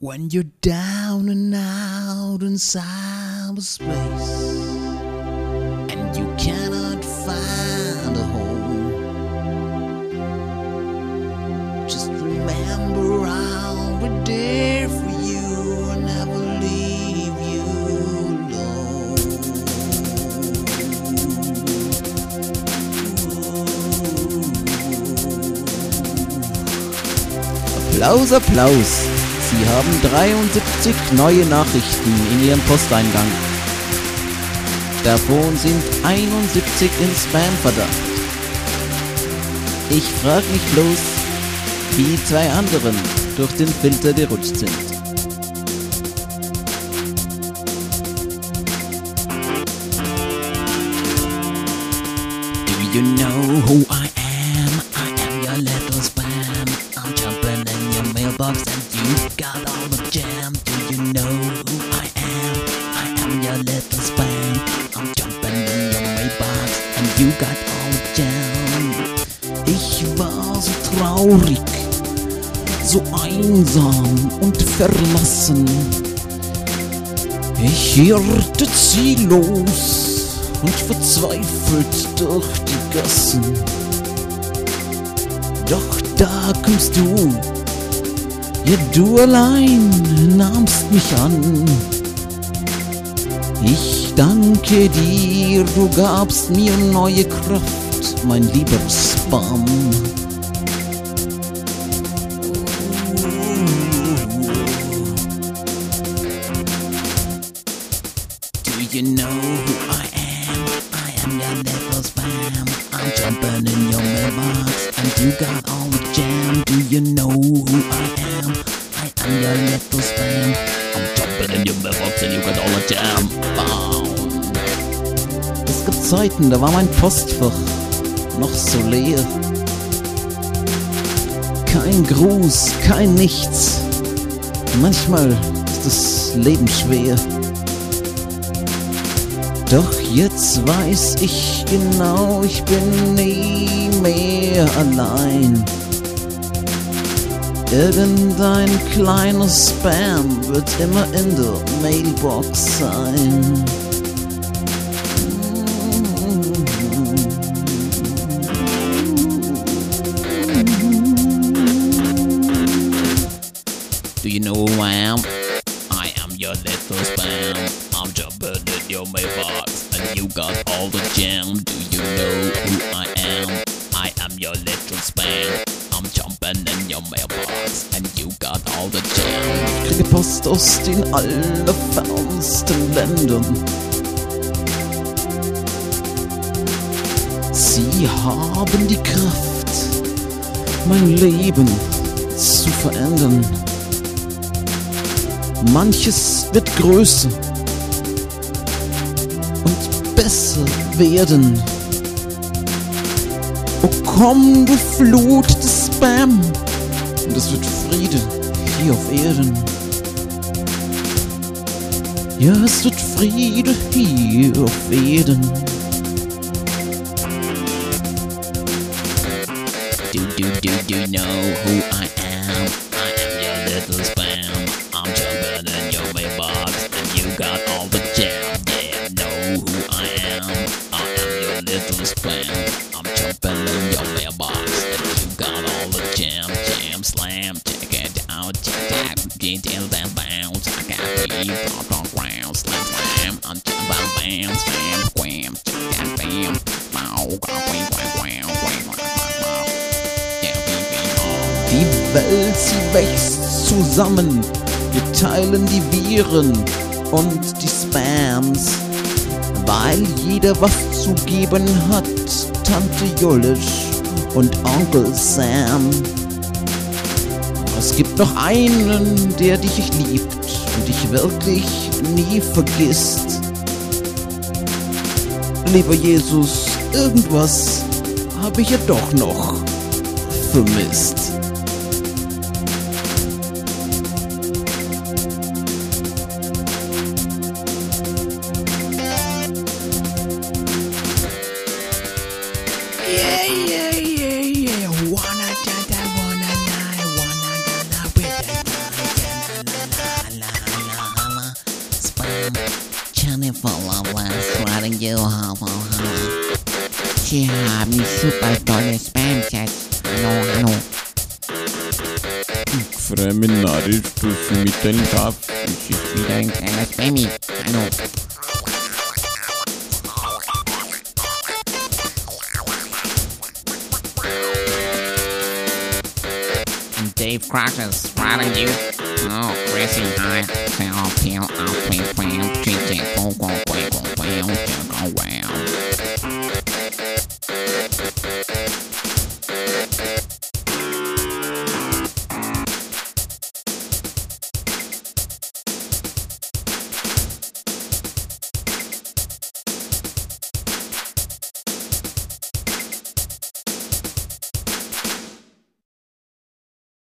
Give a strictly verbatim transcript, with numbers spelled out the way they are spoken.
When you're down and out in cyberspace and you cannot find a home, just remember I'll be there for you and never leave you alone. Applaus, Applaus! Sie haben dreiundsiebzig neue Nachrichten in Ihrem Posteingang. Davon sind einundsiebzig in Spam-Verdacht. Ich frage mich bloß, wie die zwei anderen durch den Filter gerutscht sind. Do you know who I am? I am your little spam. I'm jumping in your mailbox and you got all the jam. Do you know who I am? I am your little spam. I'm jumping in your mailbox and you got all the jam. Ich war so traurig, so einsam und verlassen. Ich irrte ziellos und verzweifelt durch die Gassen. Doch da kommst du, ja du allein nahmst mich an. Ich danke dir, du gabst mir neue Kraft, mein lieber Spam. Do you know who I am? I am your little spam. I'm jumping in your mailbox and you got all the jam. Do you know who I am? I am your little spam. I'm jumping in your mailbox and you got all the jam. Bound. Es gibt Zeiten, da war mein Postfach noch so leer. Kein Gruß, kein Nichts. Manchmal ist das Leben schwer. Doch jetzt weiß ich genau, ich bin nie mehr allein. Irgendein kleiner Spam wird immer in der Mailbox sein. Do you know who I am? I am your little spam. I'm jumping in your mailbox and you got all the jam. Do you know who I am? I am your little spam. I'm jumping in your mailbox and you got all the jam. Ich kriege Post aus den allerfernsten Ländern. Sie haben die Kraft, mein Leben zu verändern. Manches wird größer und besser werden. Oh komm, du Flut des Spam, und es wird Friede hier auf Erden. Ja, es wird Friede hier auf Erden. Do, do, do, do know who I am? I am your little spam. I'm jumping in your mailbox and you got all the jam. Yeah, know who I am? I am your little spam. I'm jumping in your mailbox and you got all the jam. Jam, slam, check it out, check that, get in that bounce. I got me, pop on ground, slam, slam, I'm jumping, bam, slam, squam, check that, bam, bow, wham, wham, wham, wham, wham. Die Welt, sie wächst zusammen. Wir teilen die Viren und die Spams, weil jeder was zu geben hat. Tante Julisch und Onkel Sam. Es gibt noch einen, der dich liebt und dich wirklich nie vergisst. Lieber Jesus, irgendwas habe ich ja doch noch vermisst. Yeah, yeah, yeah, yeah. Wanna da da wanna die, wanna da da with da da da da. beautiful, loveless, writing you, ho, ho, ho. She had me super dårlig spam chat. Hallo, hallo. Fremme narrer, du som ikke er en taff. Ich ist wieder ein kleiner Spammy. Hallo. Dave Crashes, writing you. Oh, crazy high. Feel, feel, I'll feel, feel. Chicken, go, go, go, go, go, go, go, go,